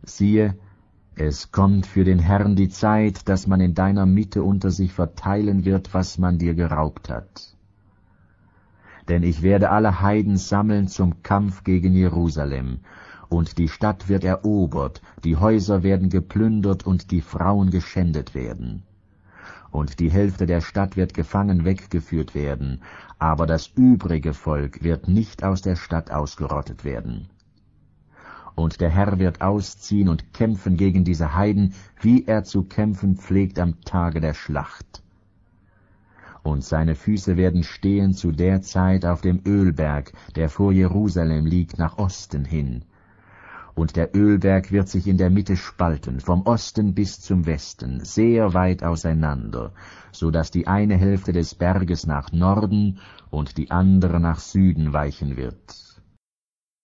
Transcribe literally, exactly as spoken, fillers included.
Siehe, es kommt für den Herrn die Zeit, dass man in deiner Mitte unter sich verteilen wird, was man dir geraubt hat. Denn ich werde alle Heiden sammeln zum Kampf gegen Jerusalem, und die Stadt wird erobert, die Häuser werden geplündert und die Frauen geschändet werden. Und die Hälfte der Stadt wird gefangen weggeführt werden, aber das übrige Volk wird nicht aus der Stadt ausgerottet werden. Und der Herr wird ausziehen und kämpfen gegen diese Heiden, wie er zu kämpfen pflegt am Tage der Schlacht. Und seine Füße werden stehen zu der Zeit auf dem Ölberg, der vor Jerusalem liegt, nach Osten hin. Und der Ölberg wird sich in der Mitte spalten, vom Osten bis zum Westen, sehr weit auseinander, so dass die eine Hälfte des Berges nach Norden und die andere nach Süden weichen wird.